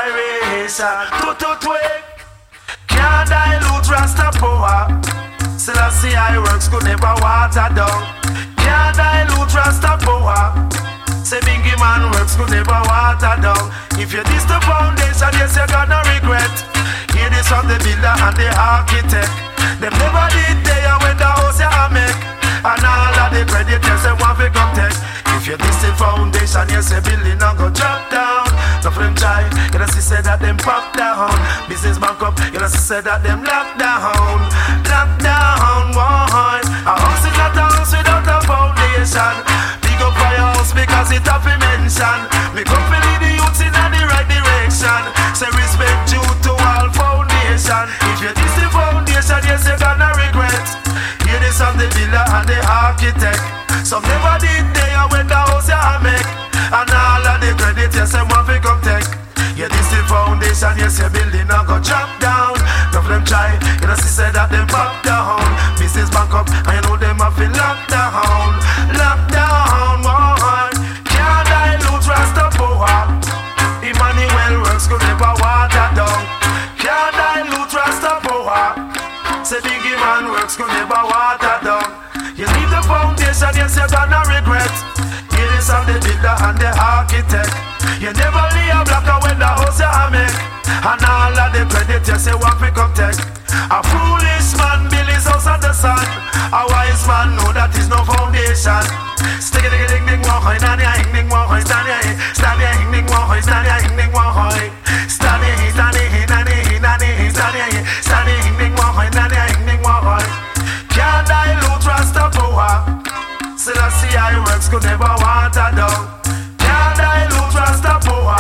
inspiration. To twig, can't dilute Rasta power. Selassie I works could never water down. Can't dilute Rasta power. Say Bingy man works could never water down. If you diss the foundation, yes you're gonna regret. Hear this from the builder and the architect. Them never did there when the house you make. And all of the credit, yes, they want to come take. If you diss the foundation, yes, the building not go drop down. No for them try, you know, say that them pop down. Business bank up, you know, say that them lock down. Lock down, one. A house is not a house without a foundation. Big up for your house because it have to mention. Me come to lead the youths in the right direction. Say respect due to all foundation. If you diss the foundation, yes, you're gonna regret. Hear this of the builder and the architect. Some never did there when the house you make. And all of the credit, yes, them want to come take. Yeah, this the foundation, yes, your building not go drop down. None of them try, you know, say that them pop down. Business bank up, and you know them have been locked down. Locked down, one. Can't dilute Rasta power. Emmanuel works could never water down. Can't dilute Rasta power. Say Bingy man works could never water down. You leave the foundation, yes, you're gonna regret. Hear this of the builder and the architect. You never lay a blocker when the house you make. And all of the credit, yes, you want to come take. A foolish man build his house on the sun. A wise man know that is no foundation. Stick it, ding, ding, one hoy, stand here, ding, one hoy, stand here, stand here, ding, one hoy, stand here, ding, one hoy, stand here, stand here, stand here, stand here, stand here, stand here, ding, one hoy, stand here, ding, one hoy. Can't dilute Rasta power. Selassie I works could never water down. Can't dilute Rasta power.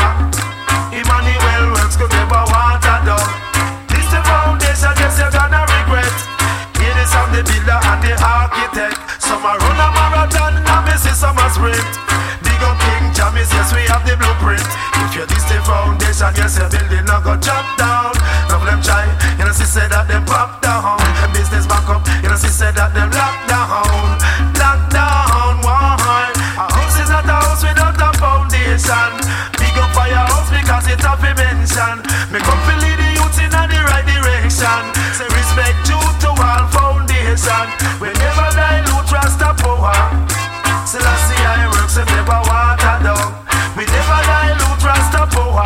Emmanuel works could never water down. This the foundation, yes you're gonna regret. Hear this of the builder and the architect. Some are run a marathon and me see some a sprint. Big up King Jamis, yes we have the blueprint. If you this the foundation, yes your building not go drop down. None of them try, you know she said that them pop down. And business back up, you know she said that them lock down. Lock down, one. A house is not a house without a foundation. Big up for your house because it have to mention. Me come to lead the youth in the right direction. Say respect due to all foundation. We never dilute Rasta power. Selassie I works and never water down. We never dilute Rasta power.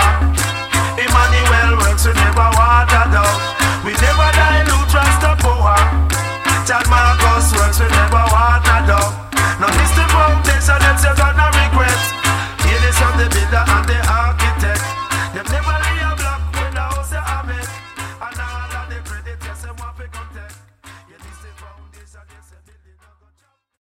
Emmanuel works we never water down. We never dilute Rasta power. John Marcus works we never water down. Now this the